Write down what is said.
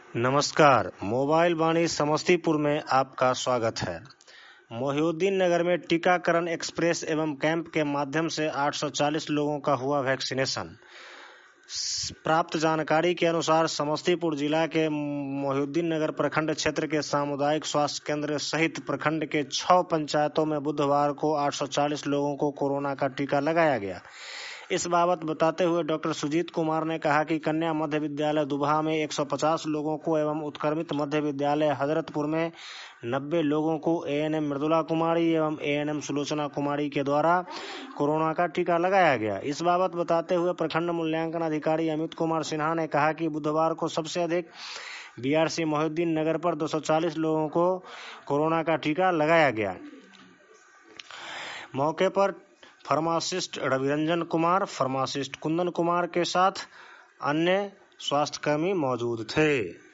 नमस्कार, मोबाइल वाणी समस्तीपुर में आपका स्वागत है। मोहिउद्दीन नगर में टीकाकरण एक्सप्रेस एवं कैंप के माध्यम से 840 लोगों का हुआ वैक्सीनेशन। प्राप्त जानकारी के अनुसार समस्तीपुर जिला के मोहिउद्दीन नगर प्रखंड क्षेत्र के सामुदायिक स्वास्थ्य केंद्र सहित प्रखंड के 6 पंचायतों में बुधवार को 840 लोगों को कोरोना का टीका लगाया गया। इस बाबत बताते हुए डॉक्टर सुजीत कुमार ने कहा कि कन्या मध्य विद्यालय दुबहा में 150 लोगों को एवं उत्क्रमित मध्य विद्यालय हजरतपुर में 90 लोगों को एएनएम मृदुला कुमारी एवं एएनएम सुलोचना कुमारी के द्वारा कोरोना का टीका लगाया गया। इस बाबत बताते हुए प्रखंड मूल्यांकन अधिकारी अमित कुमार सिन्हा ने कहा कि बुधवार को सबसे अधिक बीआरसी मोहिउद्दीन नगर पर 240 लोगों को कोरोना का टीका लगाया गया। मौके पर फार्मासिस्ट रविरंजन कुमार, फार्मासिस्ट कुंदन कुमार के साथ अन्य स्वास्थ्यकर्मी मौजूद थे।